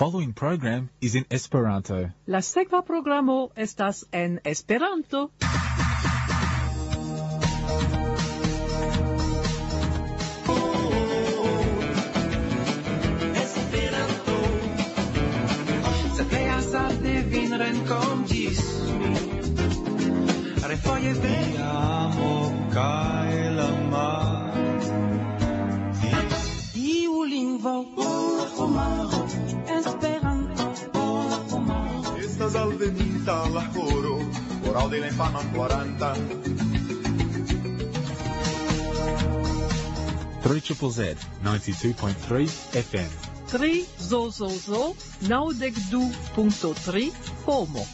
following program is in Esperanto. La sekva programo estas en Esperanto. Vin renkontis mi refoje vi amo kaj la mar iu lingvo homaro Esperanto homaro estas alvenita la horo por aŭdi la infanon ploranta 3ZZZ 92.3 FM. 3 zozozo 92.3 pomo.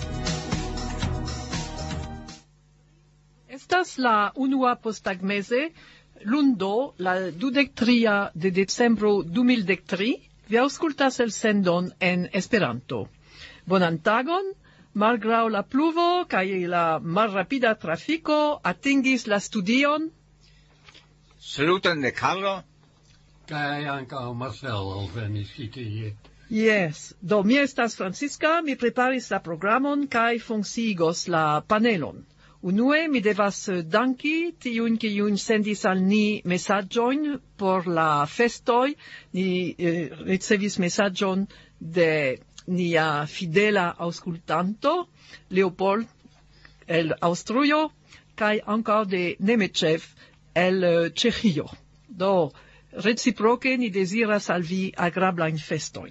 Estas la unua postagmeze, lundo, la 23 de decembro 2013, vi aŭskultas el sendon en Esperanto. Bonan tagon, malgraŭ la pluvo kaj la malrapida trafiko atingis la studion. Saluton de Carlo. Kaj ankaŭ Marcel alvenis ĉi tie. Yes, do mi estas Francisca, mi preparis la programon kaj funkciigos la panelon. Unue mi devas danki tiujn kiujn sendis al ni mesaĝojn por la festoj. Ni ricevis mesaĝon de nia fidela aŭskultanto, Leopold el Aŭstrujo, kaj ankaŭ de Nemeĉev el Ĉeĥio. Do reciproke ni deziras al vi agrablajn festojn.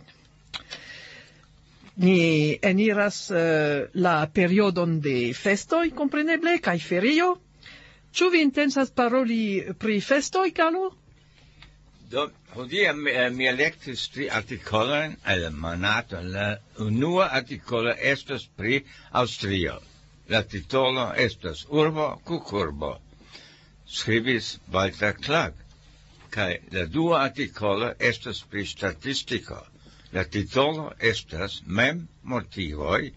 Ni eniras la periodon de festoj, kompreneble, kaj ferio. Ĉu vi intencas paroli pri festoj, Carlo? Do, hodiaŭ mi elektis 3 artikolojn el monato. La unua artikolo estas pri Aŭstrio. La titolo estas Urbo Kukurbo. Skribis Walter Clark. Kaj la dua artikolo estas pri statistiko. La titolo estas Mem motivoj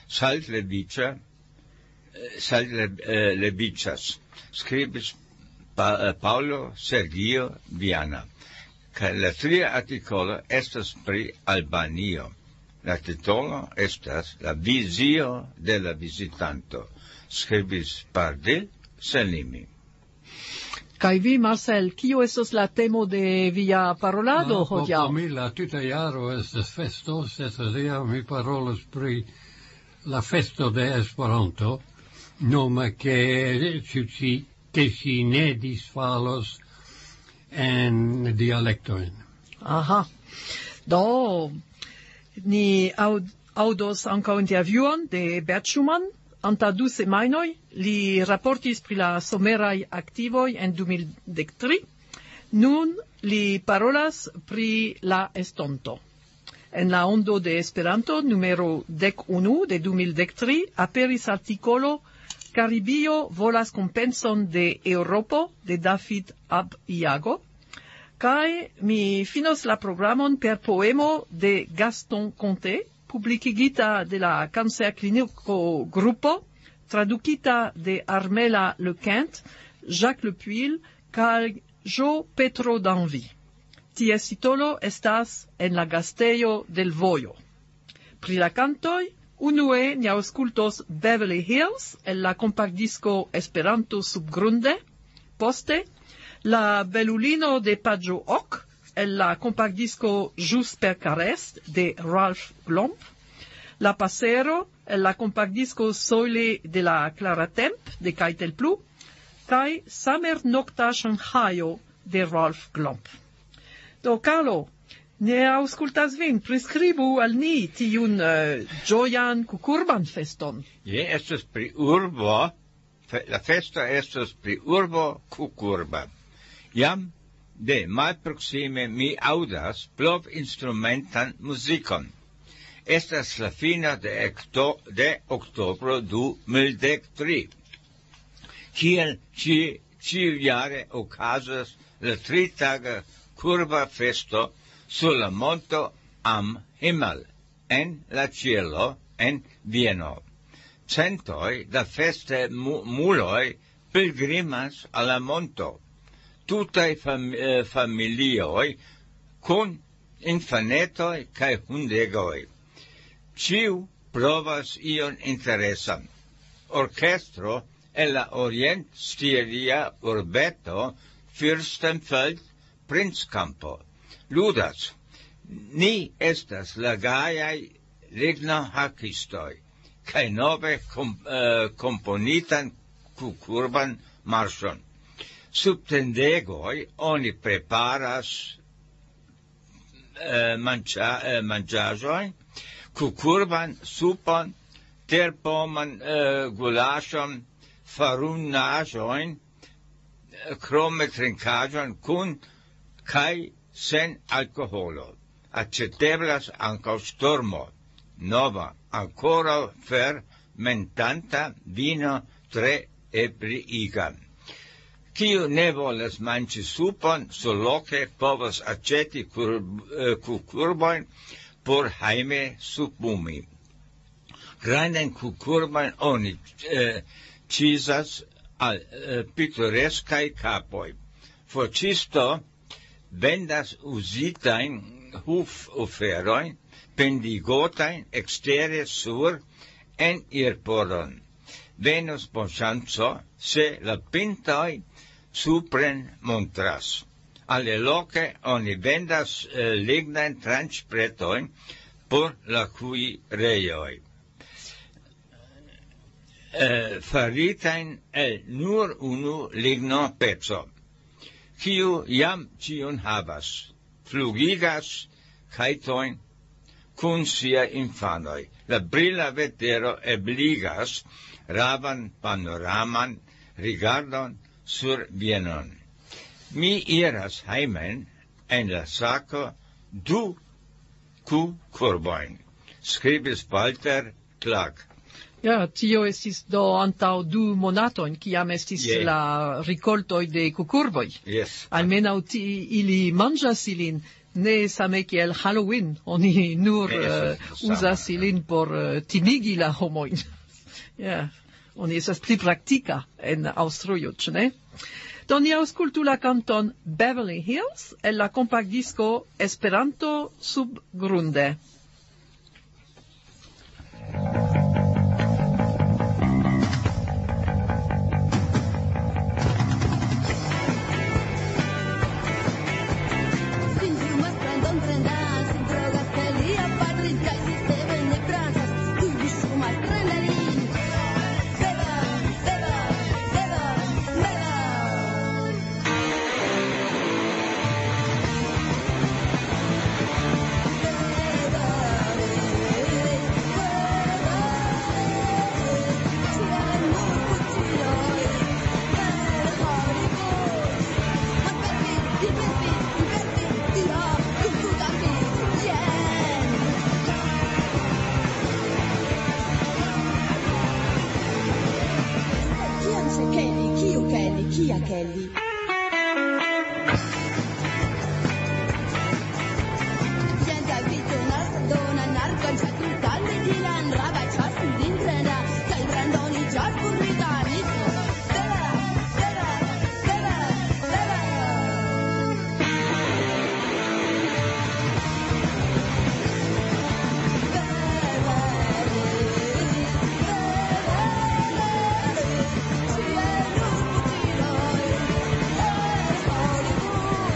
saltleviĝas. Skribis Paŭlo Sergio Viana. Kaj la tria artikolo estas pri Albanio. La titolo estas La vizio de la vizitanto. Skribis Pardil Selimi. Kaj vi, Marcel, kio estos la temo de via parolado hodiaŭ? Por mi la tuta jaro estas festo, sed hodiaŭ mi parolas pri la festo de Esperanto, nome ke si ne disfalos en dialektojn. Aha. Do, ni aŭdos ankaŭ intervjuon de Bert Schumann. Anta 2 semajnoj li raportis pri la someraj aktivoj en 2013. Nun li parolas pri la estonto. En la ondo de Esperanto numero 11 de 2013 aperis artikolo Karibio volas kompenson de Eŭropo de David Ab Iago. Kaj mi finos la programon per poemo de Gaston Conté, publicigita de la Cancer Clinico Grupo, traducita de Armela Lequint, Jacques Lepuil, kaj Jo Petro Danvi. Ties titolo estas En la gastejo del vojo. Pri la cantoj, unue ni aŭskultos Beverly Hills el la kompaktdisko Esperanto subgrunde, poste La belulino de Paĝo Ok, el la kompaktdisko Ĵus per Carest de Ralph Glomp, La Pasero, el la kompaktdisko Sole de la Clara Temp de Keitel Plu, kaj Summer Nokta Ŝanhajo de Ralph Glomp. Do, Carlo, ne aŭskultas vin, priskribu al ni tiun ĝojan kukurban feston. Je estas pri urbo, la festo estas pri urbo Kukurba. Jam de malproksime mi aŭdas blovinstrumentan muzikon. Estas la fino de oktobro 2013. Kiel ĉiujare okazas la 3-taga kurba festo sur la monto Am Himmel, en la cielo, en Vieno. Centoj da festemuloj pilgrimas al la monto. Tutaj familioj kun infanetoi cae hundegoi. Ciu provas ion interesam. Orchestro e la orient stilia urbeto Fürstenfeld Prinzcampo. Ludas, ni estas la gaiai ligno hakistoi, cae nove componitan cucurban marson. Subtendegoi oni preparas mangiagioi, cucurban supon, terpoman gulaschon, farunajoin, crome trincagion cun cae sen alcoholo. Acceteblas ancao stormo, nova, ancora fermentanta vino tre ebriiga. Ciu ne volas manci supon, soloce povas acceti cucurboin por haime subumi. Grandan cucurboin oni cisas al pittorescae capoi. Focisto vendas usitain huf oferoin, pendigotain extere sur en irporon. Venus bon chanso se la pintoi supren montras. Alle loce oni vendas lignain transpretoin por la cui reioi. Faritain el nur unu ligno pezzo, ciu iam ciun havas, flugigas caetoin cun sia infanoi. La brilla vetero ebligas ravan panoraman rigardon sur Vienon. Mi iras heimen en la saco 2 cucurboin, scribis Walter Clark. Ja, tio estis do antau 2 monatojn, kiam estis la rikoltoj de cucurboj. Yes. Almenaŭ ili manĝas ilin, ne same kiel Halloween, oni nur uzas ilin por timigi la homojn. Ja, oni estas pli praktika en Aŭstrujo, ĉu ne? Do ni aŭskultu la kanton Beverly Hills el la kompaktdisko Esperanto subgrunde. Kelly. Jenta vito dona narkan chatul talle dilan raba chasul dingrena kai brandoni chapur ridani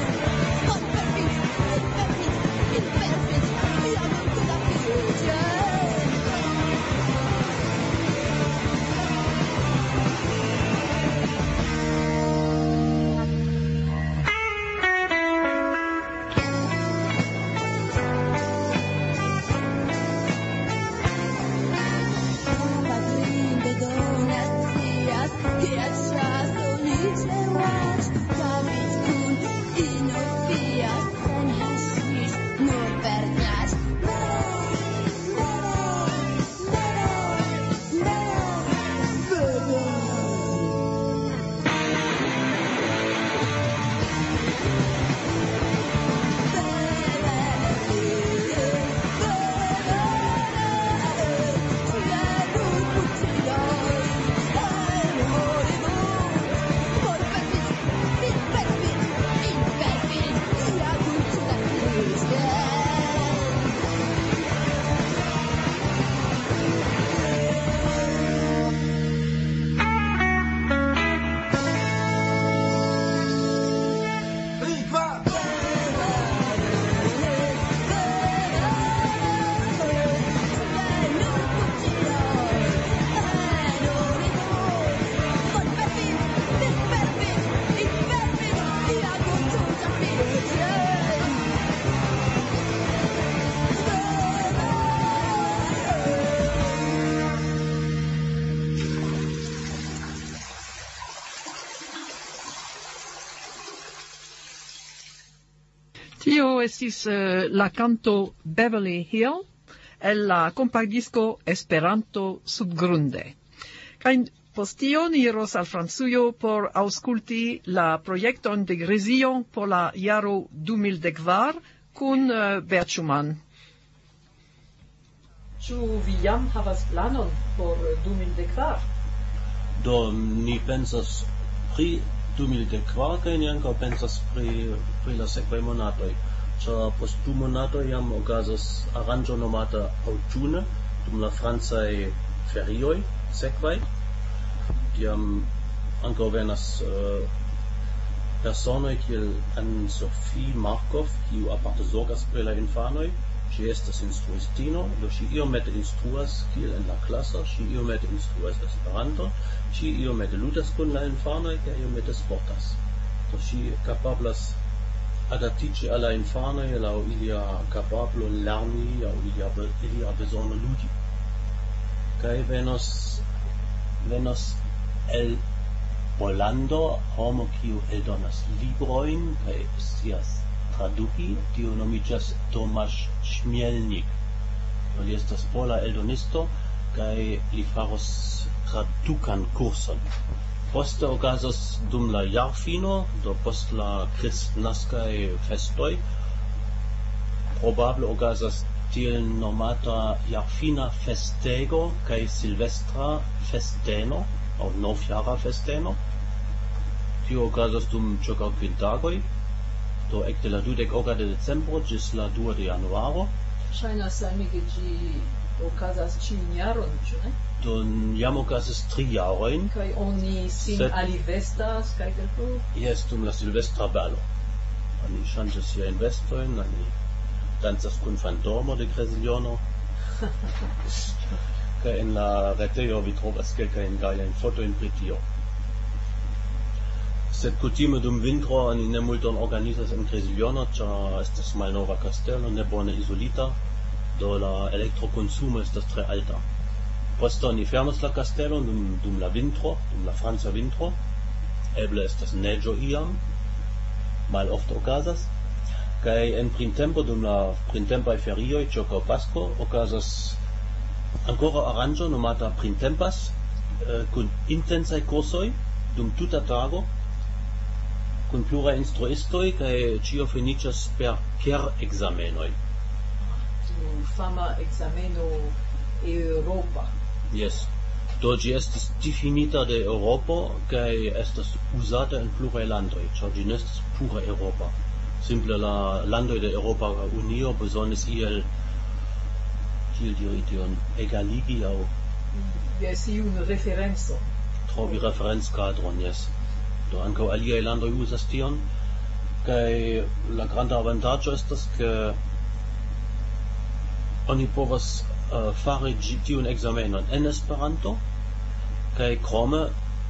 Yeah. Tio estis la canto Beverly Hill el la compagdisco Esperanto subgrunde. Kaj post tio ni iros al Francujo por aŭskulti la projekton de Grezio por la jaro 2014 kun Bert Schumann. Ĉu vi jam havas planon por 2014? Do ni pensas pri 2014 kaj ni ankaŭ pensas pri la sekvaj monatoj. Ĉar post 2 monatoj jam okazas aranĝo nomata aŭtune dum la francaj ferioj sekvaj. Tiam ankaŭ venas personoj kiel Anne-Sophie Markov, kiu aparte zorgas pri la infanoj. Ŝi estas instruistino, do ŝi iomete instruas kiel en la klaso, ŝi iomete instruas Esperanton, ŝi iomete ludas kun la infanoj kaj iomete sportas. Do ŝi kapablas adaptiĝi al la infanoj laŭ ilia kapablo lerni aŭ ilia bezono ludi. Kaj venos el Pollando homo kiu eldonas librojn kaj scias traduki, tio nomiĝas Tomasz Śmielnik. Li estas pola eldonisto kaj li faros tradukan kurson. Poste okazas dum la jarfino, do post la kristnaskaj festoj, probable okazas tiel nomata jarfina festego kaj silvestra festeno aŭ novjara festeno. Tio okazas dum ĉirkaŭ 5 tagoj, do ekde la 20 de decembro ĝis la 2 de januaro. Ŝajnas al mi ke ĝi okazas ĉiun jaron, ĉu ne? Do jam okazas 3 jarojn. Kaj oni sin alivestas kaj kelko? Jes, dum la silvestra balo. Oni ŝanĝas siajn vestojn, oni dancas kun fantomo de Greziono. Kaj en la retejo vi trovas kelkajn gajajn fotojn pri tio. Sed kutime dum vintro oni ne multon organizas en Greziono, ĉar estas malnova kastelo, ne bone izolita, do la elektrokonsumo estas tre alta. Poste oni fermas la kastelon dum la vintro, dum la franca vintro. Eble estas neĝo iam, malofte okazas. Kaj en printempo dum la printempaj ferioj ĉirkaŭ Pasko okazas ankoraŭ aranĝo nomata Printempas, kun intensaj kursoj dum tuta tago, kun pluraj instruistoj kaj ĉio finiĝas per kerekzamenoj. Fama ekzameno Eŭropa. Yes. Do ĝi estis difinita de Eŭropo kaj estas uzata en pluraj landoj, ĉar ĝi ne estas pure eŭropa. Simple la landoj de Eŭropa Unio bezonis kiel diri tion, egaligi aŭ Jes, iun referenco. Trovi referenckadron, jes. Do ankaŭ aliaj landoj uzas tion, kaj la granda avantaĝo estas ke oni povas fari tiun ekzamenon en Esperanto, kaj krome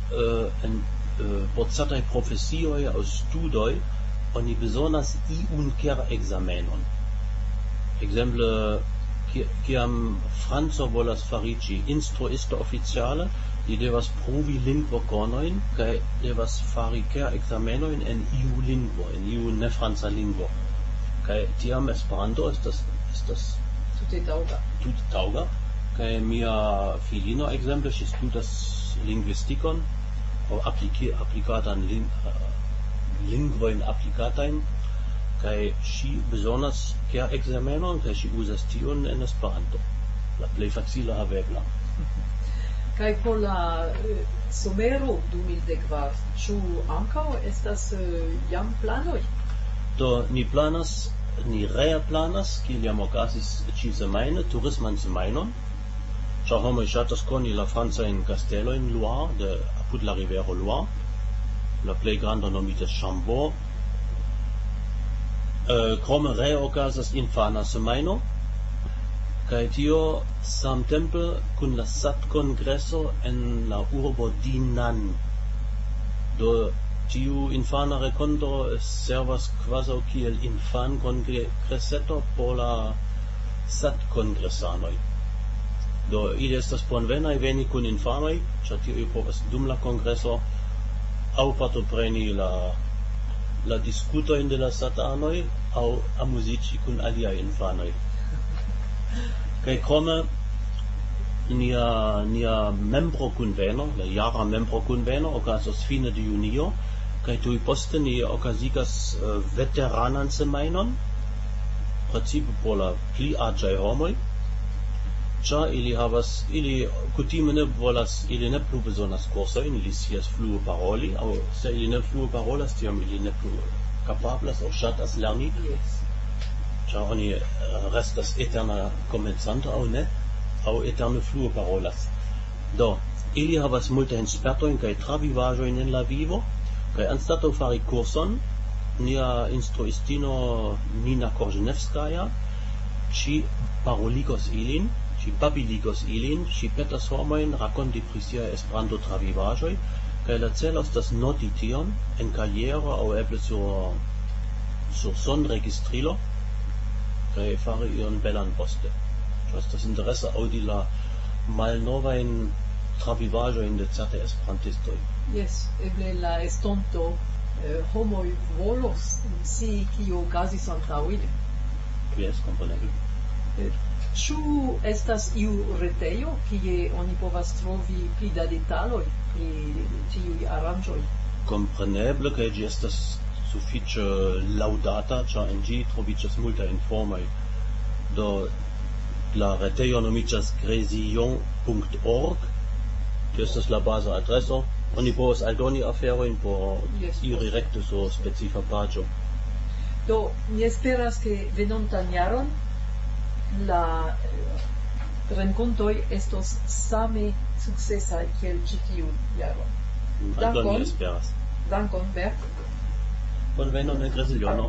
por certaj profesioj aŭ studoj oni bezonas iun kerekzamenon. Ekzemple, kiam franco volas fariĝi instruisto oficiale, li devas pruvi lingvokonojn kaj devas fari kerekzamenojn en iu lingvo, en iu nefranca lingvo. Kaj tiam Esperanto estas Tute taŭga. Kaj mia filino ekzemple ŝi studas lingvistikon aŭ aplikatan lingvojn aplikatajn, kaj ŝi bezonas kerekzamenon kaj ŝi uzas tion en Esperanto, la plej facila havebla. Kaj por la somero 2014, ĉu ankaŭ estas jam planoj? Do ni rea planas, kiel jam okazis ĉi-semajne, turisman semajnon, ĉar homoj ŝatas koni la francajn kastelojn Loire, apud la rivero Loire. La plej granda nomiĝas Chambord. Krome rea okazas infana semajno, kaj tio samtempe kun la SAT-kongreso en la urbo Dinan. Do tiu infana renkonto servas kvazaŭ kiel infan-kongreseto por la SAT-kongresanoj. Do ili estas bonvenaj veni kun infanoj, ĉar tiuj povas dum la kongreso aŭ partopreni la diskutojn de la satanoj au amuzici kun aliaj infanoj. Kaj krome nia membro kunveno, la jara membro kunveno okazos fine de junio, kaj tuj poste ni okazigas veteranan semajnon, precipe por la pli aĝaj homoj, ĉar ili kutime ne volas, ili ne plu bezonas kursojn, ili scias flue paroli, aŭ se ili ne flue parolas, tiam ili ne plu kapablas aŭ ŝatas lerni, ĉar oni restas eterna komencanto aŭ ne, aŭ eterne flue parolas. Do, ili havas multajn spertojn kaj travivaĵojn en la vivo, kaj anstataŭ fari kurson, nia instruistino Nina Korzenevskaja, ŝi paroligos ilin, ŝi babiligos ilin, ŝi petas homojn rakonti pri siaj Esperanto-travivaĵoj, kaj la celo estas noti tion en kajero aŭ eble sur sonregistrilo, kaj fari ion belan poste. Estas interesa aŭdi la malnovajn travivaĵojn de certaj esperantistoj. Yes, eble la estonto homoj volos scii kio okazis antaŭ ili. Jes, kompreneble. Ĉu estas iu retejo kie oni povas trovi pli da detaloj pri tiuj aranĝoj? Kompreneble, kaj ĝi estas sufiĉe laŭdata, ĉar en ĝi troviĝas multaj informoj. Do la retejo nomiĝas grezillon.org, tio estas la baza adreso. Oni povas aldoni aferojn por iri rekte sur specifa paĝo. Do, mi esperas ke venontan jaron la renkontoj estos same sukcesaj kiel ĉi tiun jaron. Aldoni esperas. Dankon, Bert. Bonvenon en Grezillono.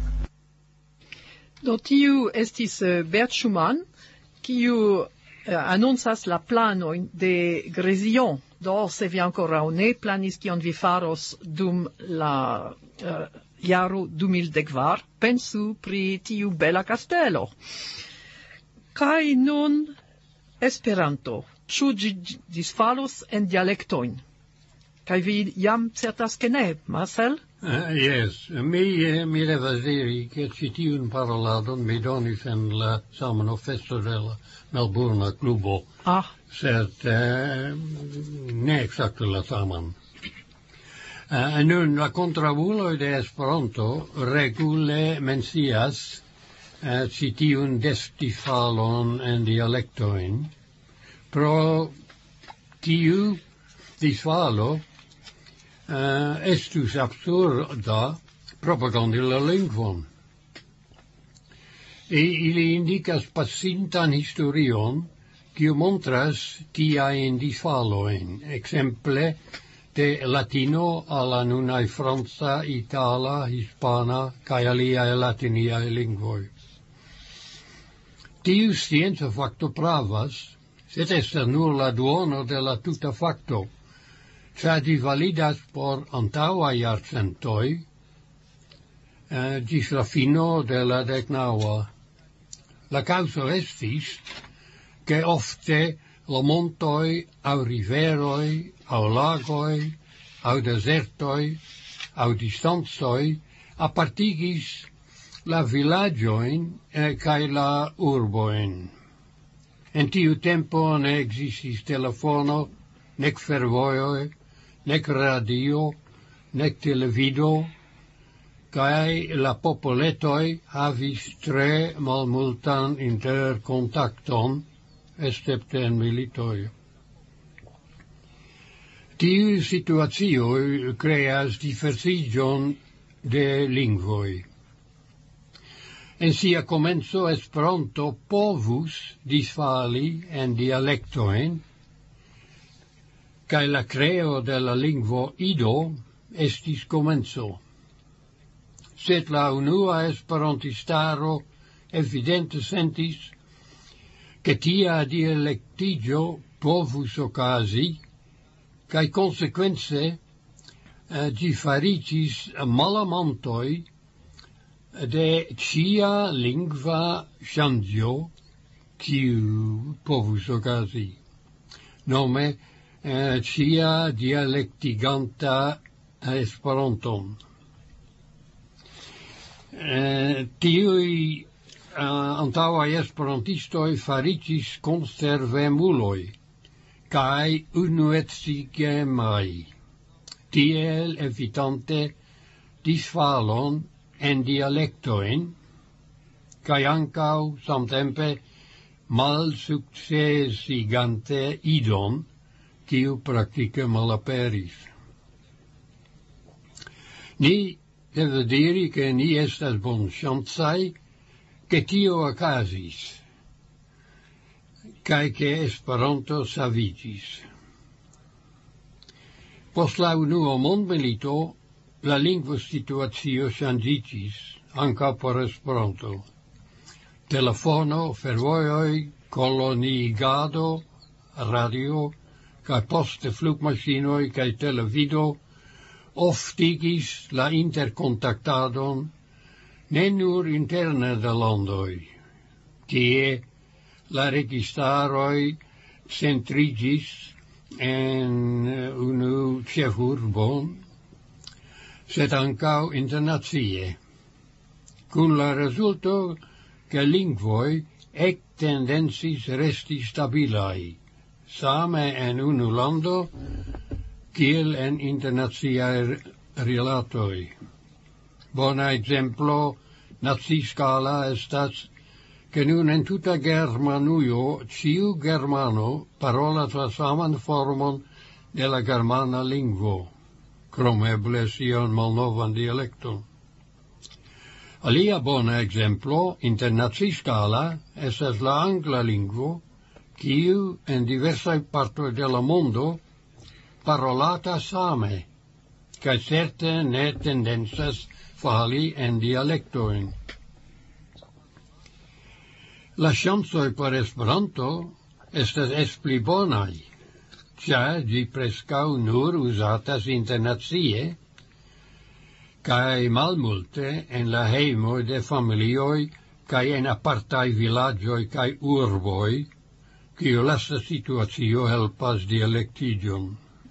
Do tiu estis Bert Schumann, kiu annoncas la planojn de Grezillon. Do, se vi ankoraŭ ne planis kion vi faros dum la jaro 2014, pensu pri tiu bela kastelo. Kaj nun Esperanto, ĉu ĝi disfalos en dialektojn? Kaj vi jam certas ke ne, Marcel? Yes, mi devas diri ke ĉi tiun paroladon mi donis en la samano festo de la Melburna klubo, sed ne ekzakte la saman. Nun la kontraŭuloj de Esperanto regule mencias ĉi tiun disfalon en dialektojn, pro tiu disfalo estus absurda propagandi la lingvon. Ili indikas pasintan historion, kiu montras tiajn disfalojn, ekzemple de latino al la nunaj franca, itala, hispana kaj aliaj latiniaj lingvoj. Tiu scienca fakto pravas, sed estas nur la duono de la tuta fakto, ĉar ĝi validas por antaŭaj jarcentoj ĝis la fino de la 19. La kaŭzo estis, ke ofte la montoj aŭ riveroj aŭ lagoj aŭ dezertoj aŭ distancoj apartigis la vilaĝojn kaj la urbojn. En tiu tempo ne ekzistis telefono, nek fervojoj, nek radio, nek televido, kaj la populetoj havis tre malmultan interkontakton, escepte en militoj. Tiu situacio kreas diversiĝon de lingvoj. En sia komenco Esperanto povus disfali en dialektojn, kaj la kreo de la lingvo Ido estis komenco. Sed la unua esperantistaro evidente sentis ke tia dialektiĝo povus okazi, kaj konsekvence ĝi fariĝis malamantoj de ĉia lingva ŝanĝo, kiu povus okazi. Nome ĉia dialektiganta Esperanton. tiui antaŭaj esperantistoj fariĝis konservemuloj kaj unuecigemaj, tiel evitante disfalon en dialektojn kaj ankaŭ samtempe malsukcesigante idon, kiu praktike malaperis. Ni deve diri che ni estas bonŝancaj, che tio okazis, kaj che Esperanto saviĝis. Post la unua mondmilito, la lingvosituacio ŝanĝiĝis, ankaŭ por Esperanto. Telefono, fervojoj, koloniigado, radio, kaj poste flugmaŝinoj kaj televido oftigis la interkontaktadon ne nur interne de landoj, kie la registaroj centriĝis en unu ĉefurbon, sed ankaŭ internacie, kun la rezulto che lingvoj ektendencis resti stabilaj, same en unu lando, kiel en internaciaj rilatoj. Bona exemplo naciskala estas, che nun en tuta Germanujo ĉiu germano parolas la saman formon de la germana lingvo, krom eble sian malnovan dialekton. Alia bona exemplo internaciskala estas la angla lingvo, kiu en diversaj partoj de la mondo parolata same, kaj certe ne tendencas fali en dialektojn. La ŝancoj por Esperanto estas pli bonaj, ĉar ĝi preskaŭ nur uzatas internacie, kaj malmulte en la hejmoj de familioj kaj en apartaj vilaĝoj kaj urboj, kiu lasta situacio helpas dialektiĝon.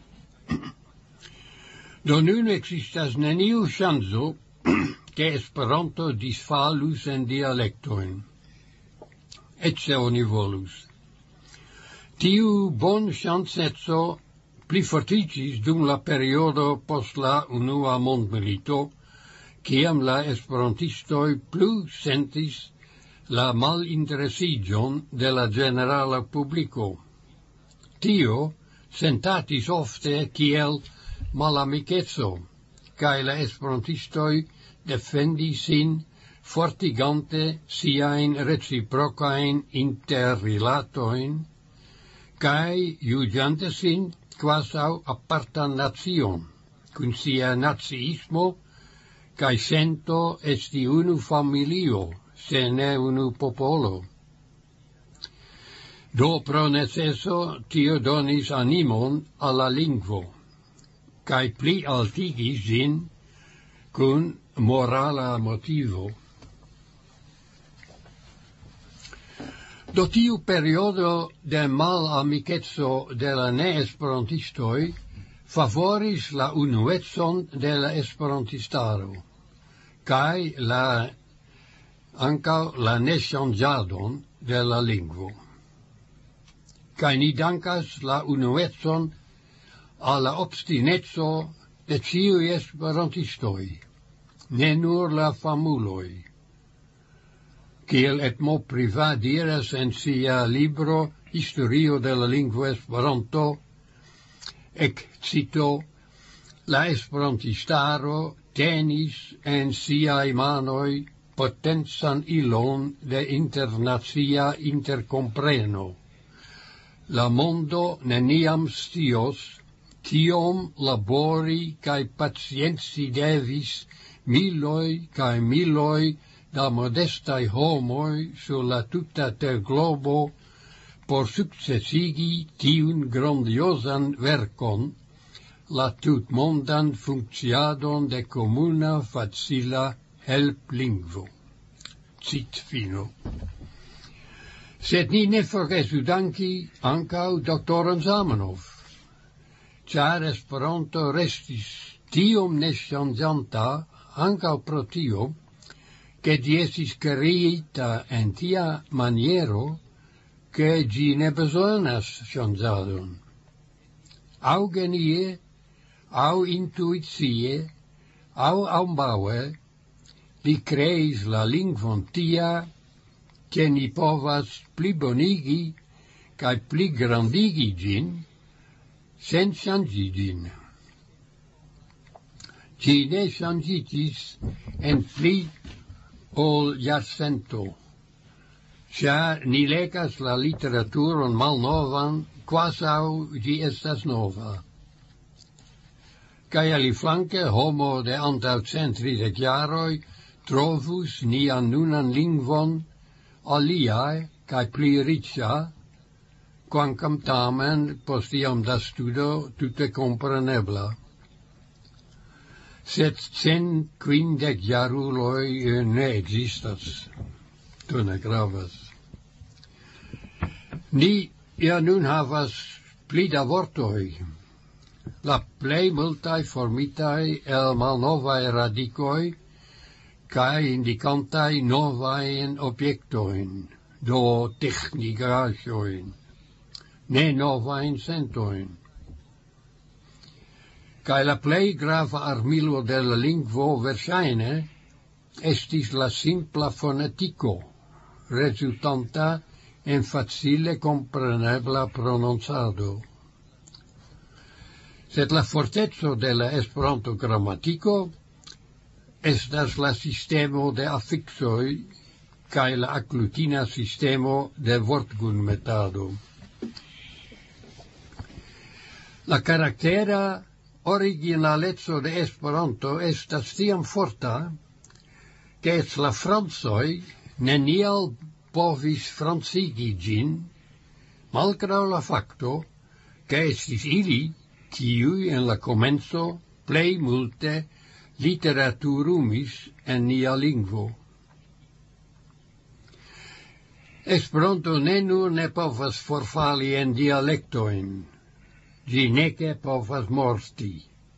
Do nun ekzistas neniu ŝanco, ke Esperanto disfalus en dialektojn, eĉ se oni volus. Tiu bonŝanceco plifortiĝis dum la periodo post la unua mondmilito, kiam la esperantistoj plu sentis la malinteresiĝon de la ĝenerala publiko. Tio sentatis ofte kiel malamikeco, kaj la esperantistoj defendis sin fortigante siajn reciprokajn interrilatojn, kaj juĝante sin kvazaŭ apartan nacion, kun sia naciismo kaj sento esti unu familio, se ne unu popolo. Do pro neceso tio donis animon al la lingvo, kaj pli altigis ĝin kun morala motivo. Do tiu periodo de malamikeco de la neesperantistoj favoris la unuecon de la esperantistaro, kaj ankaŭ la neŝanĝadon de la lingvo. Kaj ni dankas la unuecon al la obstineco de ĉiuj esperantistoj, ne nur la famuloj. Kiel Edmond Privat diras en sia libro Historio de la lingvo Esperanto, cito, la esperantistaro tenis en siaj manoj potencan ilon de internacia interkompreno. La mondo neniam scios, kiom labori kaj pacienci devis miloj kaj miloj da modestaj homoj sur la tuta terglobo por sukcesigi tiun grandiozan verkon, la tutmondan funkciadon de komuna facila helplingvo. Cit fino. Sed ni ne forgesu danki ankaŭ doktoron Zamenhof, ĉar Esperanto restis tiom neŝanĝanta ankaŭ pro tio, che gi estis kreita en tia maniero che gi ne bezonas ŝanĝadon. Aŭ genie, aŭ intuicie, aŭ ambaŭe, li kreis la lingvon tia, che ni povas plibonigi kaj pligrandigi ĝin, sen ŝanĝi ĝin. Ĝi ne ŝanĝiĝis en pli ol jarcento, ĉar ni legas la literaturon malnovan, quasaŭ ĝi estas nova. Kaj aliflanke homo de antaŭ 130 jaroj trovus nian nunan lingvon alia kaj pli riĉa, kvankam tamen post iom da studo tute komprenebla. Sed 150 jaruloj ne ekzistas. To ne gravas. Ni ja nun havas pli da vortoj. La plej multaj formitaj el malnovaj radikoj kaj indikantaj novajn objektojn, do teĥnikaĵojn, ne novajn sentojn. Kaj la plej grava armilo de la lingvo verŝajne estis la simpla fonetiko, rezultanta en facile comprenebla prononcado. Sed la forteco de la Esperanto gramatiko estas la sistemo de afiksoj kaj la aglutina sistemo de vortgunmetado. La karaktera originaleco de Esperanto estas tiam forta, che la francoj neniel povis francigi ĝin, malgraŭ la fakto, che estis ili, kiuj en la komenco plej multe literaturumis en nia lingvo. Esperanto ne nur ne povas forfali en dialektojn, ĝi neke povas morti.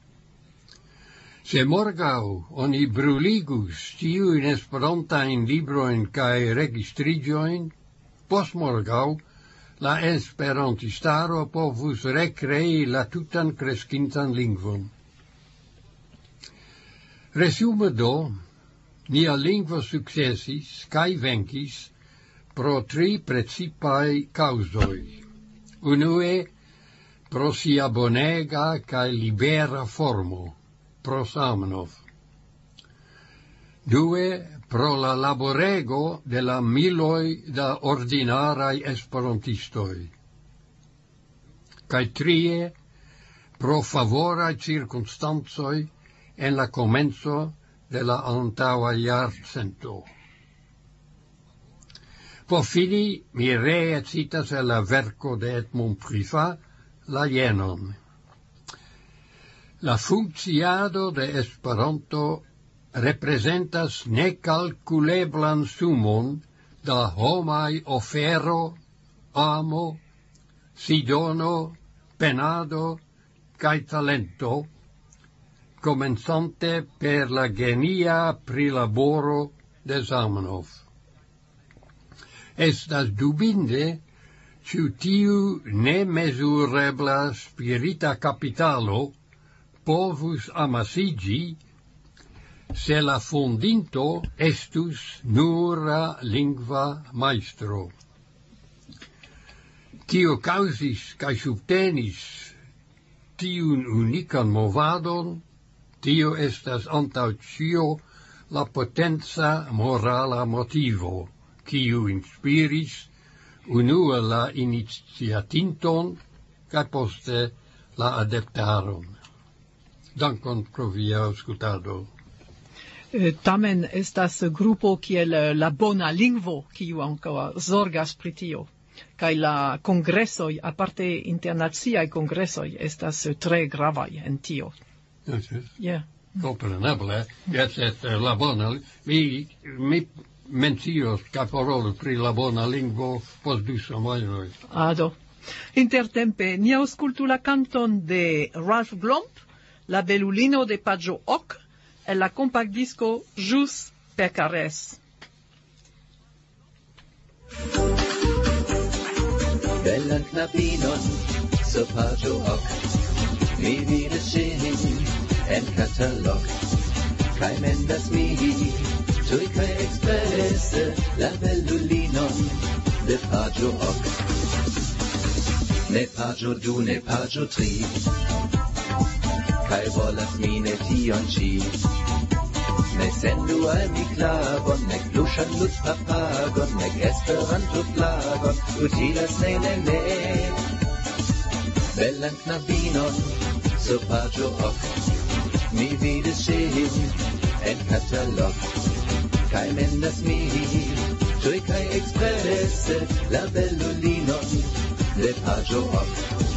Se morgaŭ oni bruligus tiujn esperantajn librojn kaj registriĝojn, postmorgaŭ la esperantistaro povus rekrei la tutan kreskintan lingvon. Resume do, nia lingvo sukcesis kaj venkis pro 3 precipaj kaŭzoj. Unue, pro sia bonega kaj libera formo, pro Zamenhof. Due, pro la laborego de la miloj da ordinaraj esperantistoj. Kaj trie, pro favoraj cirkonstancoj en la komenco de la antaŭa jarcento. Por fini, mi ree citas el la verko de Edmond Privat la jenon. La funkciado de Esperanto representas nekalkuleblan sumon da homaj ofero, amo, sidono, penado kaj talento, komencante per la genia prilaboro de Zamenhof. Estas dubinde, ĉu tiu nemezurebla spirita kapitalo povus amasiĝi, se la fondinto estus nura lingva majstro. Kio kaŭzis kaj subtenis tiun unikan movadon, tio estas antaŭ ĉio la potenca morala motivo, kiu inspiris unue la iniciatinton kaj poste la adeptaron. Dankon pro via aŭskultado. Tamen estas grupo kiel la bona lingvo, kiu ankaŭ zorgas pri tio. Kaj la kongresoj, aparte internaciaj kongresoj, estas tre gravaj en tio. Yeah. Kompreneble, sed la bona, mi mencios kaj parolos pri la bona lingvo post 2 semajnoj. Do. Intertempe ni aŭskultu la kanton de Ralph Blomp, La belulino de Paĝo Ok, el la kompaktdisko Ĵus per Caress. Bellan knabinon, so paggio hoc, mi vides sin en catalog. Kai mendas mi, tui kai expresse, la bellulinon de paggio hoc. Ne paggio du, ne paggio tri, kai volas mi ne tion ci. Ne sendu al mi klavon, nek bluŝan ludpapagon, nek Esperanto-flagon, utilas ne. Bellan knabinon, sur paĝo ok, mi vidas ŝin en katalog, kaj mendas mi, tuj kaj eksprese, la bellulinon de paĝo ok.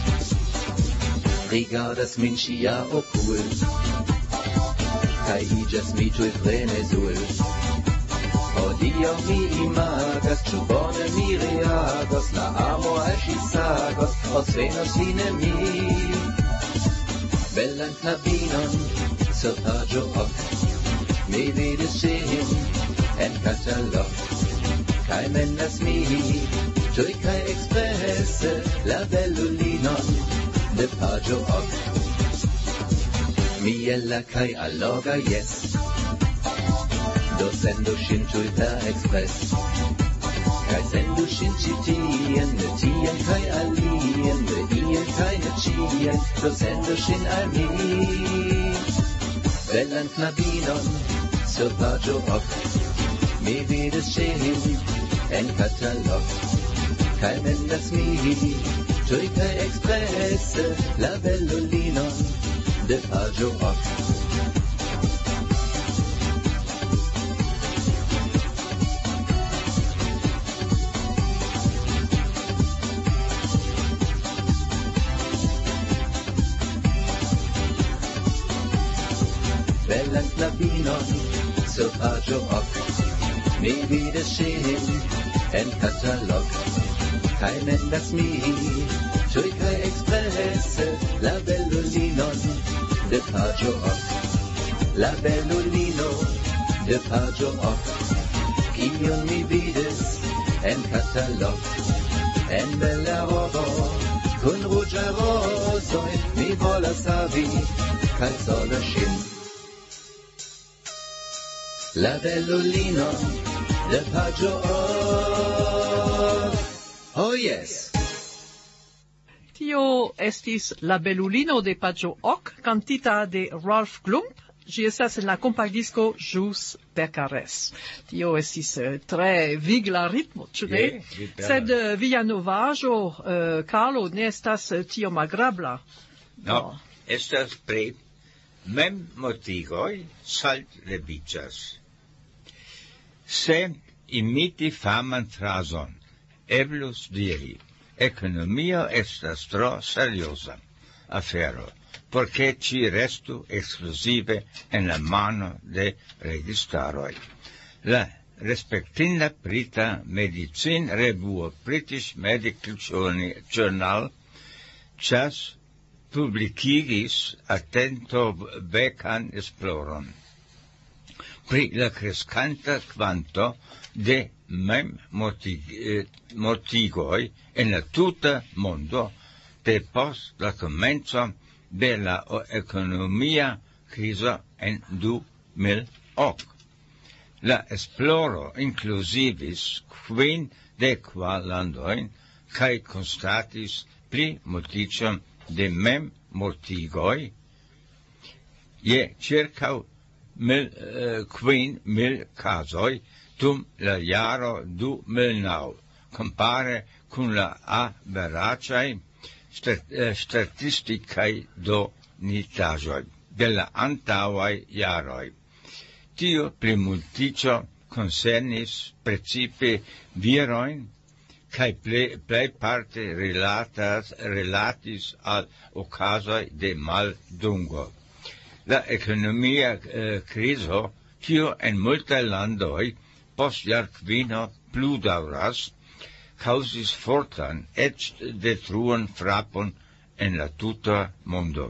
Rigardas min ŝia okul, kai igas mi tui frenezul. Hodiaŭ mi imagas, ĉu bone mi reagos, la amo al ŝi sagos, osvenos fine mi. Bellan knabinon, sur paĝo ok, mi vidas ŝin en katalog, kaj mendas mi, tuj kaj eksprese, la bellulinon de paĝo ok. Miella kai alloga yes, do sendu shin tui per express, kai sendu shin ci tien, ne tien kai alien, ne ien kai ne cien, do sendu shin al mi. Bellan knabinon, sur paĝo ok, mi vidas ŝin en katalog, kai mendas mi, tuj kai eksprese, la bellulinon de paĝo ok. Bellan knabinon, sur paĝo ok, mi vidas ŝin en katalog, kaj mendas mi, tuj kaj eksprese, la bellulinon de paĝo ok, la bellulino de paĝo ok, kion mi vidas en katalog, en bella robo, kun ruĝaj rozoj, mi volas havi kaj sola ŝin. La bellulino de paĝo ok, oh yes! Tio estis La Bellulino de paĝo ok, cantita de Ralph Klump. Ĝi estas en la kompakdisko Ĵus Bercares. Tio estis tre vigla ritmo, ĉu ne? Sed via novaĵo, Carlo, ne estas tiom agrabla. No, estas pri memmotigoj saltleviĝas. Se imiti faman frazon, eblus diri, economia estas tro seriosa afero, porque ci restu exclusive en la mano de registaroj. La respektinda brita medicin revuo British Medical Journal ĉas publikigis atentovekan esploron pri la kreskanta kvanto de memmotigoj en la tuta mondo depost la komenco de la ekonomia krizo en 2008. La esploro inkluzivis 50 landojn kaj konstatis pli multiĝon de memmortigoj je ĉirkaŭ 5,000 kazoj dum la jaro 2009, compare kun la averaĝaj statistikaj donitaĵoj de la antaŭaj jaroj. Tio plimultiĝo koncernis precipe virojn kaj plejparte rilatis al okazoj de maldungo. La ekonomia krizo, kiu en multaj landoj post jarkvino pludaŭras, kaŭzis fortan eĉ detruan frapon en la tuta mondo.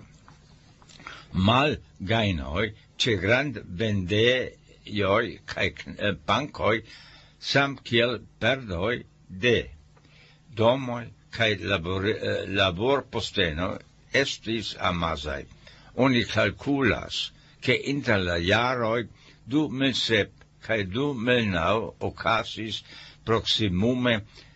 Malgajnoj ĉe grandvendejoj kaj bankoj, samkiel perdoj de domoj kaj laborposteno estis amasaj. Oni kalkulas, ke inter la jaroj 2007 kaj 2009 okazis proksimume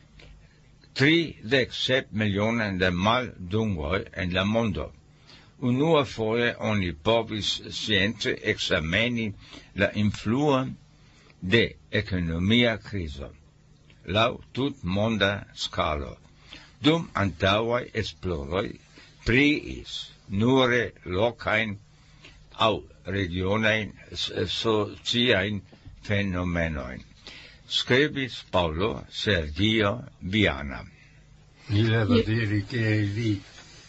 37 milionoj de maldungoj en la mondo. Unuafoje oni povis science ekzameni la influon de ekonomia krizo laŭ tutmonda skalo. Dum antaŭaj esploroj priis nure lokajn aŭ regionajn sociajn fenomenojn. Skribis Paolo Sergio Viana. Mi devo dire che li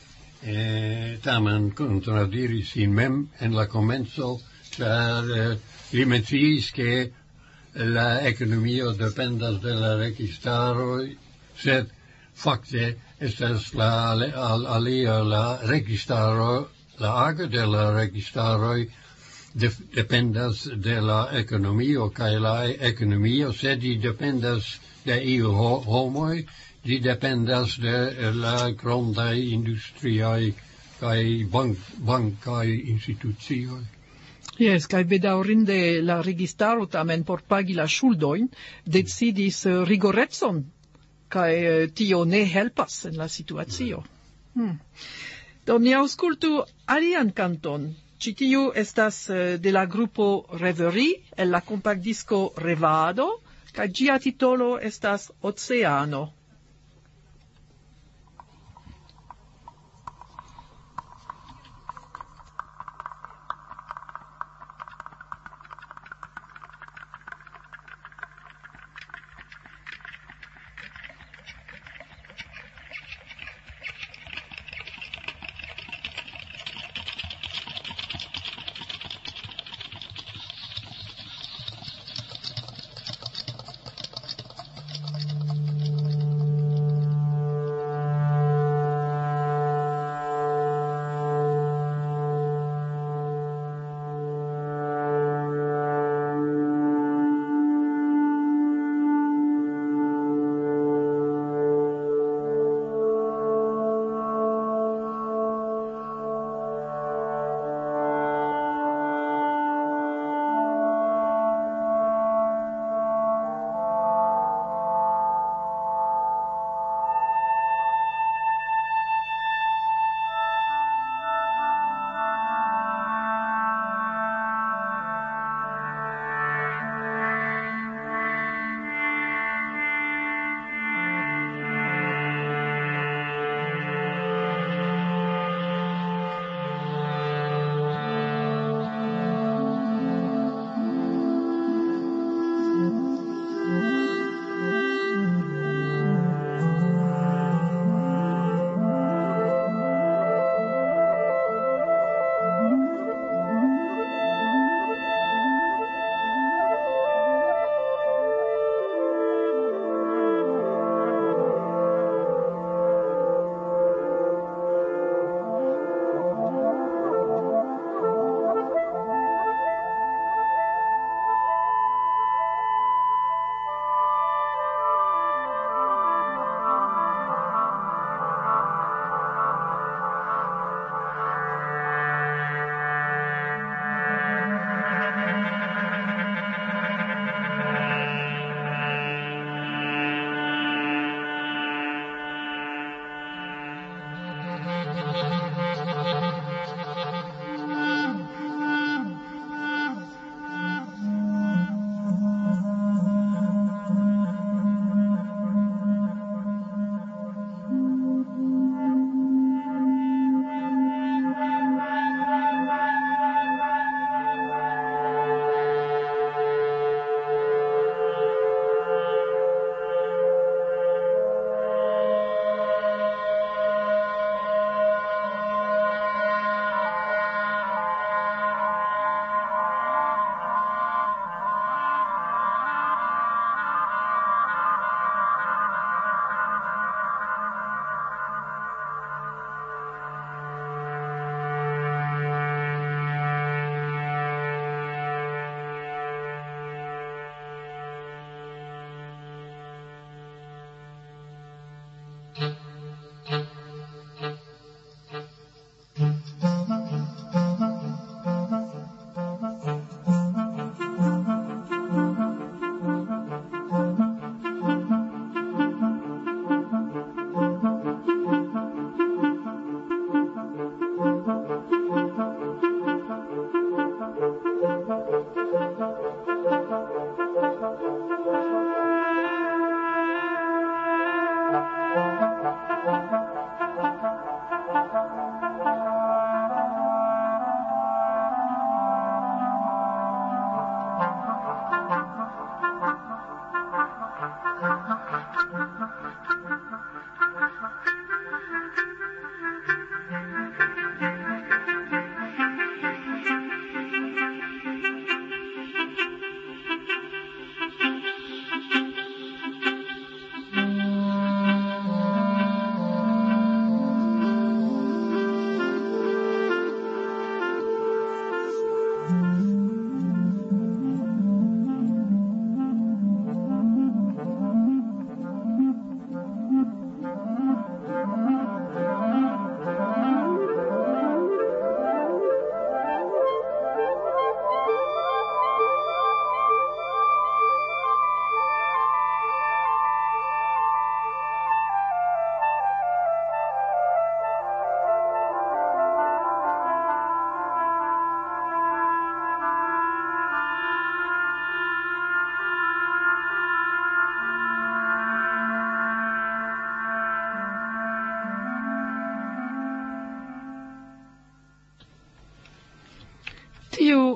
tamen contradiris in mem en la comenzo, ĉar li menciis che la economio dependas de la registaroj, sed fakte estas la alia la registaro, la ago de la registaroj dependas de la economio, kaj la economio, se di dependas de iu homoj, di dependas de la grandaj industriaj kaj bankaj institucioj. Yes, kaj bedaŭrinde la registaro tamen por pagi la ŝuldojn decidis rigorecon, kaj tio ne helpas en la situacio. Do ni aŭskultu alian kanton. Ĉi tiu estas de la grupo Reverie el la kompaktdisko Revado, kaj ĝia titolo estas Oceano.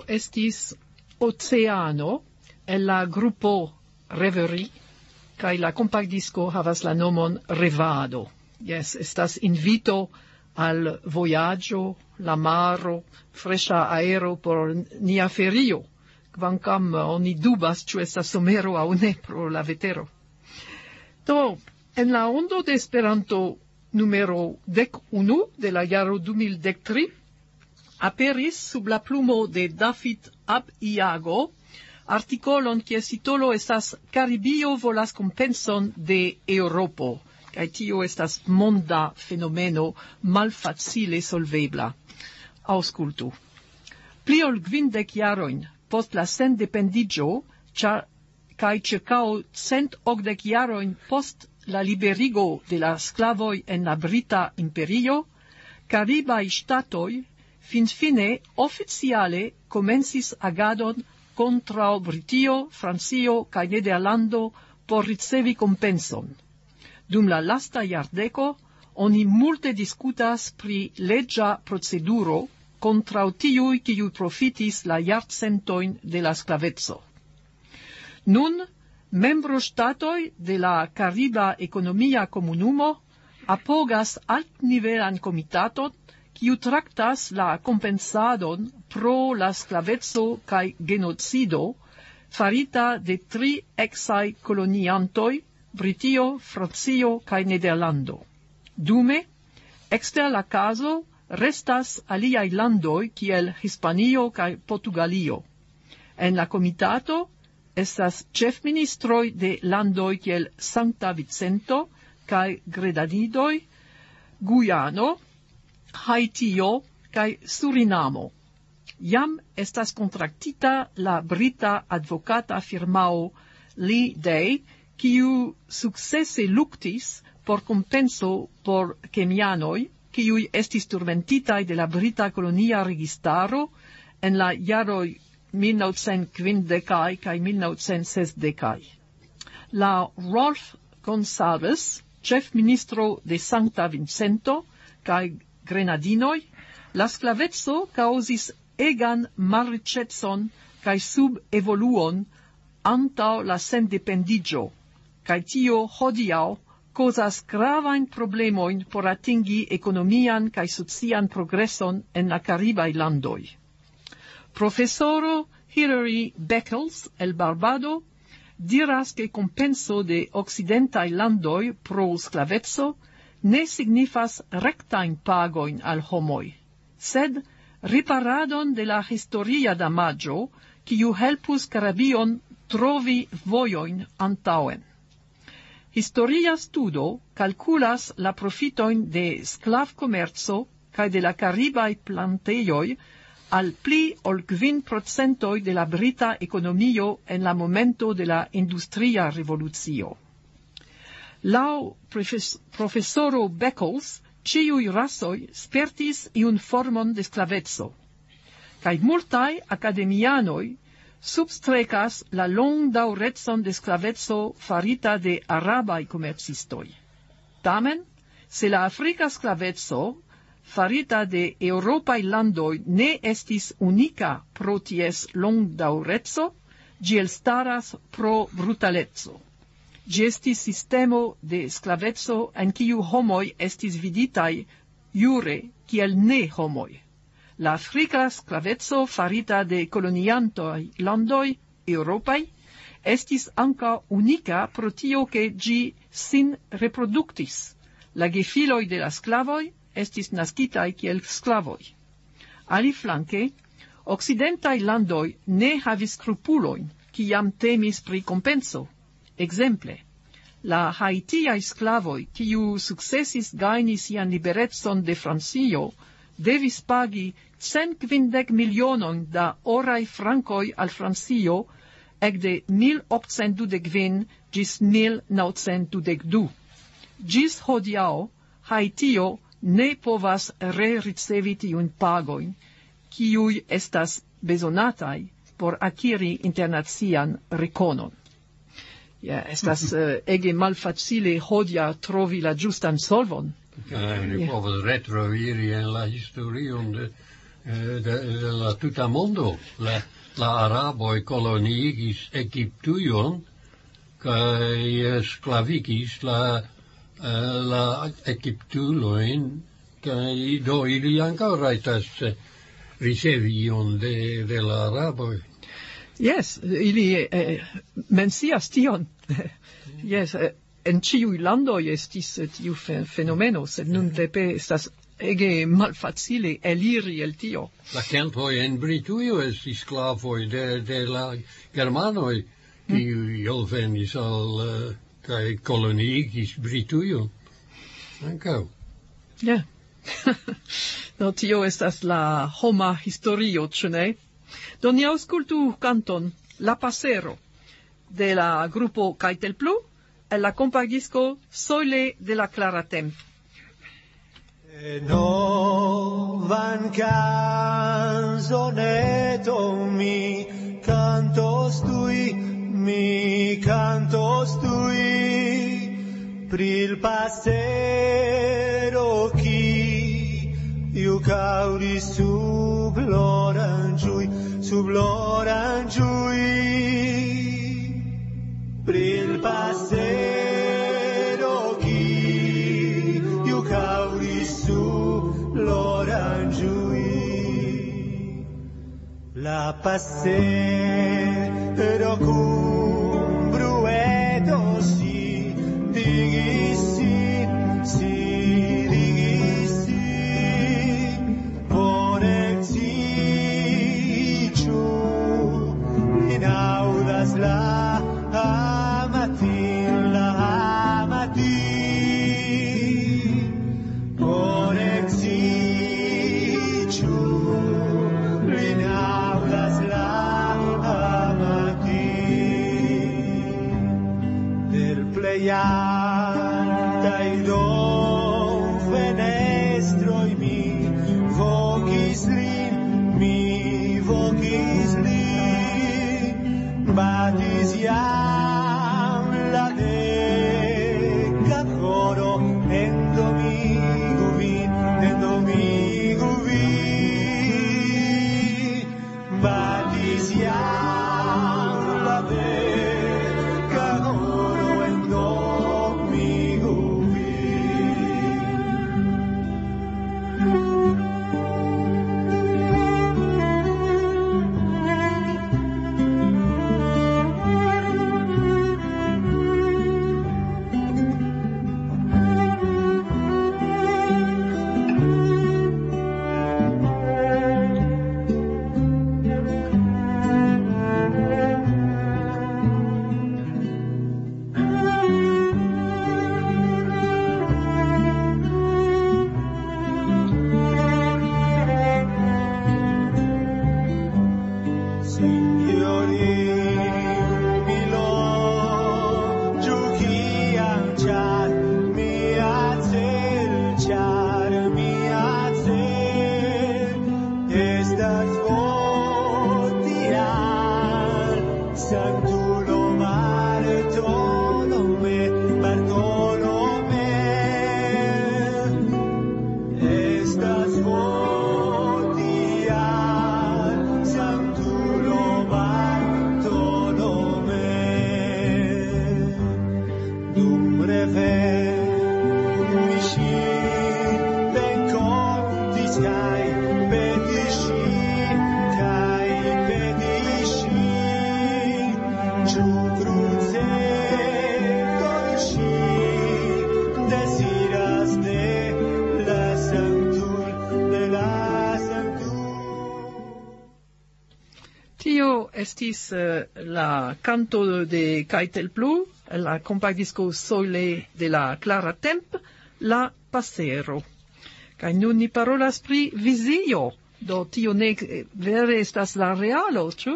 estis Oceano el la grupo Reverie, kaj la compactdisco havas la nomon Revado. Yes, estas invito al voyaggio, la maro, fresha aero por nia ferio, kvankam oni dubas ĉu estas somero aŭ ne pro la vetero. Do, en la ondo de Esperanto numero 11 de la jaro 2013 aperis sub la plumo de David Ab-Iago artikolon kies titolo estas Karibio volas kompenson de Eŭropo, kaj tio estas monda fenomeno malfacile solvebla. Aŭskultu. Pli ol 50 jarojn post la sendependiĝo, kaj ĉirkaŭ 180 jarojn post la liberigo de la sklavoj en la Brita Imperio, Karibaj ŝtatoj finfine oficiale komencis agadon kontraŭ Britio, Francio kaj Nederlando por ricevi kompenson. Dum la lasta jardeko oni multe diskutas pri leĝa proceduro kontraŭ tiuj kiuj profitis la jarcentojn de la sklaveco. Nun membroŝtatoj de la Kariba Ekonomia Komunumo apogas altnivelan komitaton kiu traktas la kompensadon pro la sklaveco kaj genocido farita de 3 eksaj koloniantoj, Britio, Francio kaj Nederlando. Dume, ekster la kazo restas aliaj landoj kiel Hispanio kaj Portugalio. En la komitato estas ĉefministroj de landoj kiel Sankta Vicento kaj Grenadinoj, Gujano, Haitio kaj Surinamo. Jam estas kontraktita la brita advokata firmao Lee Day, kiu sukcese luktis por kompenso por kemianoj, kiuj estis turmentitaj de la brita kolonia registaro en la jaroj 1950 kaj 1960. La Rolf Gonsalves, ĉefministro de Sankta Vicento kaj Grenadinoj, la sklaveco kaŭzis egan malriĉecon kaj subevoluon antaŭ la sendependiĝo, kaj tio hodiaŭ kaŭzas gravajn problemojn por atingi ekonomian kaj socian progreson en la karibaj landoj. Profesoro Hilary Beckles el Barbado diras ke kompenso de okcidentaj landoj pro sklaveco ne signifas rektajn pagojn al homoj, sed riparadon de la historia damaĝo, kiu helpus Karabion trovi vojojn antaŭen. Historia studo kalkulas la profitojn de sklavkomerco kaj de la karibaj plantejoj al pli ol 5% de la brita ekonomio en la momento de la industria revolucio. Laŭ profesoro Beckles, ĉiuj rasoj spertis iun formon de sklaveco, kaj multaj akademianoj substrekas la longdaŭrecon de sklaveco farita de arabaj komercistoj. Tamen, se la afrika sklaveco farita de eŭropaj landoj ne estis unika pro ties longdaŭreco, ĝi elstaras pro brutaleco. Ĝi estis sistemo de sklaveco en kiu homoj estis viditaj jure kiel ne homoj. La afrika sklaveco farita de koloniantoj landoj eŭropaj estis ankaŭ unika pro tio ke ĝi sin reproduktis. La gefiloj de la sklavoj estis naskitaj kiel sklavoj. Aliflanke, okcidentaj landoj ne havis skrupulojn kiam temis pri kompenso. Exemple, la haitiaj sklavoj, kiu sukcesis gajni sian liberecon de Francio, devis pagi 150 milionojn da oraj frankoj al Francio ekde 1825 ĝis 1922. Ĝis hodiaŭ Haitio ne povas ricevi tiujn pagojn, kiuj estas bezonataj por akiri internacian rekonon. Estas ege malfacile hodiaŭ trovi la ĝustan solvon. Ni povas retroiri en la historion de de la tuta mondo. La araboi coloniigis Egyptuion, kai sclavicis la Egyptuloin, kai do ili ankaŭ rajtas ricevion de la araboj. Yes, ili mencias tion. Yes, en ĉiuj landoj estis tiu fenomeno, sed nuntempe estas ege malfacile eliri el tio. La kempoj en Britujo estis sklavoj de la germanoj, kiuj alvenis al kaj koloniigis Britujon. Ankaŭ. Yeah. No, tio estas la homa historio, ĉu ne? Do ni aŭskultu kanton La Pasero de la grupo Keitel Plu el la compagdisco Sole de la Clara Temp. Novan canzoneton mi cantos tui pril pasero qui iu cauris sub l'orangiui pril pasero qui iu cauris sub l'orangiui la pasero cum brueto si digisi ponexiciu inaudas la amatin ponexiciu inaudas la amatin del pleianta idon fenestroi mi vocis lin batis iam la decaforo en domingo vi batis iam la decaforo en domingo vi. Estis la canto de Keitel Plu, la compagdisco Sole de la Clara Temp, La Pasero. Kaj nun ni parolas pri vizio, do tio ne vere estas la realo, ĉu?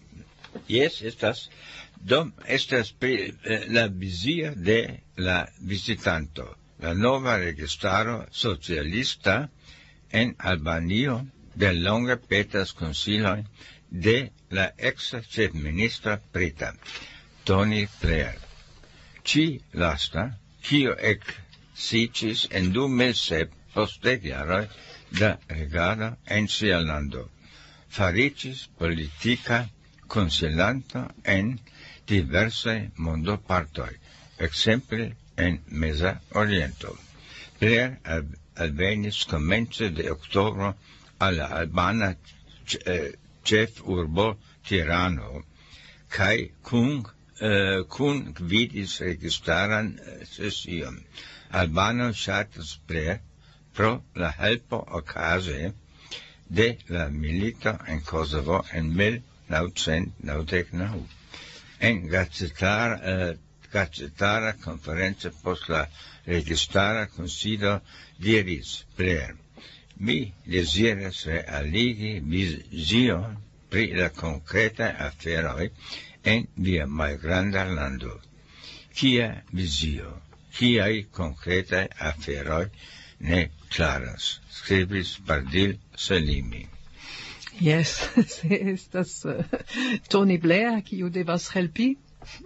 Yes, estas. Do estas pri la vizio de la visitanto, la nova registaro socialista en Albanio de longe petas konsiloj de la ex-ĉefministra Brita, Tony Blair. Ci lasta, kio sicis en 2007 post jaroj da regado en sia lando. Faricis politica konsilanto en diversaj mondopartoj, ekzemple en Meza Oriento. Blair alvenis komence de oktobro al la albana ĉefurbo Tirano kaj kun gvidis registaran sesion. Albano ŝatas Blair pro la helpo okaze de la milito en Kosovo en 1999. En gacetara conferenza post la registara consiglio diris Blair: mi desiras realigi vizion pri la concreta aferoj en via malgranda lando. Kia vizio, kiaj concretaj aferoj ne claras, scribis Bardil Salimi. Yes, estas Tony Blair, kiu devas helpi.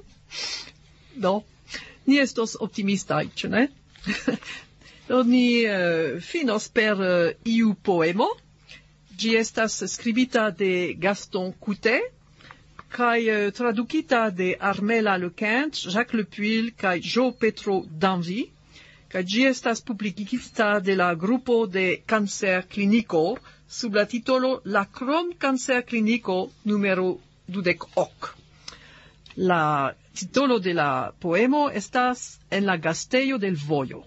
Do, ni estos optimistaj, ĉu ne? Do, ni finos per iu poemo. Ĝi estas skribita de Gaston Coutet kaj tradukita de Armela Lequintre, Jacques Lepuil kaj Jo Petro Danvi. Kaj ĝi estas publikigita de la grupo de Cancer Clinico sub la titolo La Krom Cancer Clinico numero 28. La titolo de la poemo estas En la gastejo del vojo.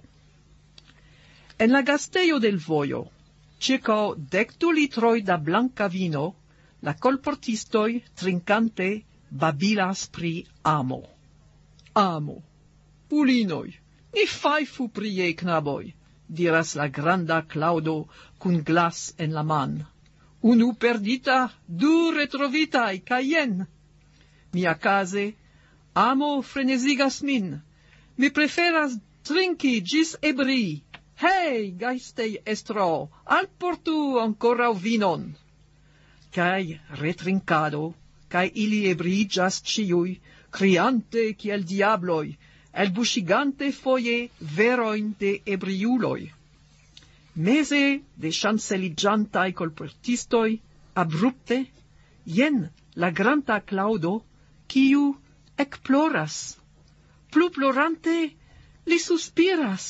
En la gastejo del vojo, ĉirkaŭ 10 litroj da blanka vino, la kolportistoj trinkante babilas pri amo. Amo, pulinoj, ni fajfu prie, knaboj, diras la granda Claudo kun glas en la man. Unu perdita, du retrovitaj, kaj jen. Miakaze, amo frenezigas min. Mi preferas trinki ĝis ebrii. Hej, gajstej estro, alportu ankoraŭ vinon. Kaj retrinkado, kaj ili ebriiĝas ĉiuj, kriante kiel diabloj, elbuŝigante foje verojn de ebriuloj. Meze de ŝanceliĝantaj kolportistoj, abrupte, jen la granda Claudo, kiu ekploras. Plu plorante, li suspiras.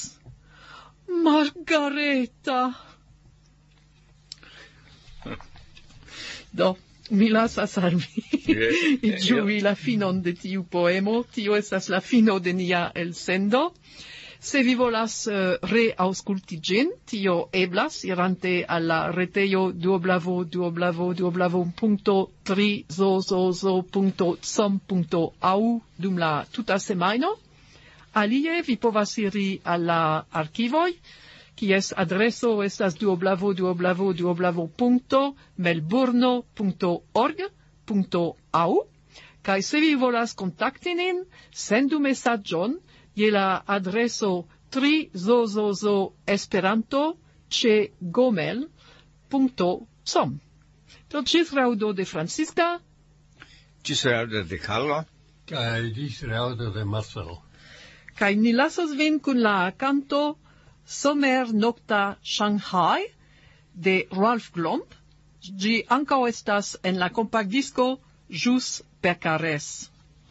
Margareta! Do, mi lasas al mi ĝui la finon de tiu poemo. Tio estas la fino de nia elsendo. Se vi volas reaŭskulti ĝin, tio eblas irante al la retejo www.trizozozo.com.au dum la tuta semajno. Alie vi povas iri al la arkivoj, kies adreso estas www.melburno.org.au, kaj se vi volas kontakti nin, sendu mesaĝon je la adreso trizozozo@gmail.com. Do ĝis raŭdo de Francisca. Ĝis raŭdo de Carlo. Kaj ĝis raŭdo de Marcel. Kaj ni lasas vin kun la kanto Sommer Nocta Shanghai de Ralph Glomb. Ĝi ankaŭ estas en la kompaktdisko Jus per Caresse.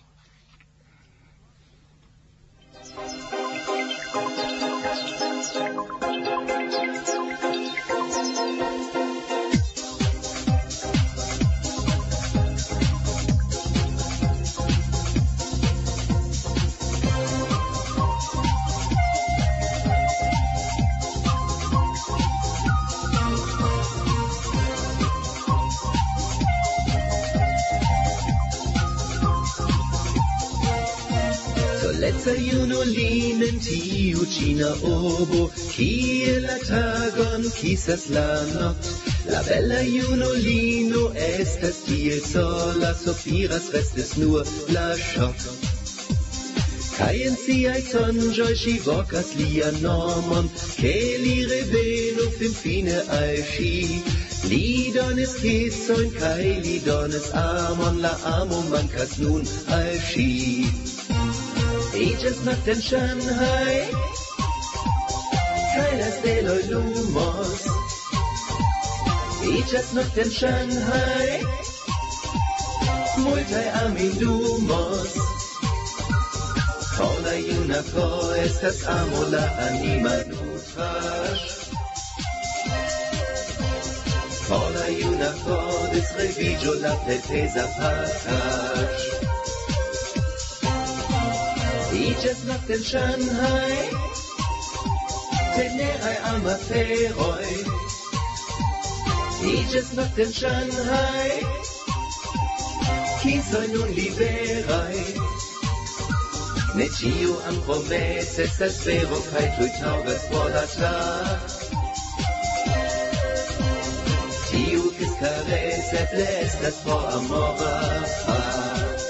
Soleca junulinen tiu ĉina urbo, kie la tagon kisas la nokt. La bella junulino estas tiel sola, sopiras restas nur la ŝok. Kaj en siaj sonĝoj ŝi vokas lian nomon, ke li revenu finfine al ŝi. Li donis kisojn kaj li donis amon, la amo mankas nun al ŝi. Ages Nacht in Shanghai, steloj lumos, iĝas nokten Shanghai, multaj amindumos. Por la junako estas amo la anima nutraĵ. Por la junako disreviĝo la peza pakaĵ. Iĝas nokten Shanghai, teneraj amaferoj. Iĝas nokten Shanghai, kisoj nun liberaj. Ne ĉio ampromese estas vero kaj tuj taŭgas por la tag. Tiu kiskarese eble estas por amora pag.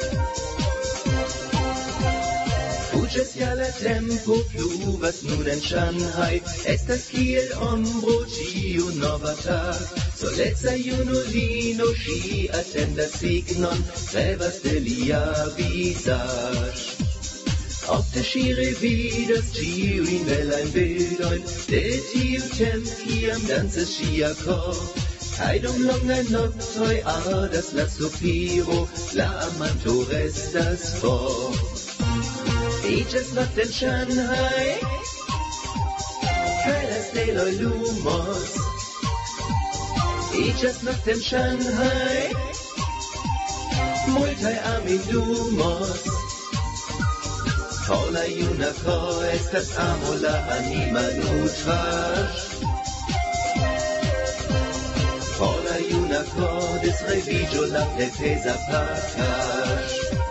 Fuĝas ja la tempo, pluvas nun en Shanghai, estas kiel ombro ĉiu nova tag. Soleca junulino, ŝi atendas signon, revas de lia vizaĝ. Ofte ŝi revidas ĉiujn belajn bildojn de tiu temp, kiam dancas ŝia kor. Kaj dum longaj noktoj ardas la sopiro, la amanto restas for. Iĝas nokten Shanghai, kaj la steloj lumos. Iĝas nokten Shanghai, multaj amindumos. Por la junako estas amo la anima nutraĵ. Por la junako disreviĝo la peza pakaĵ.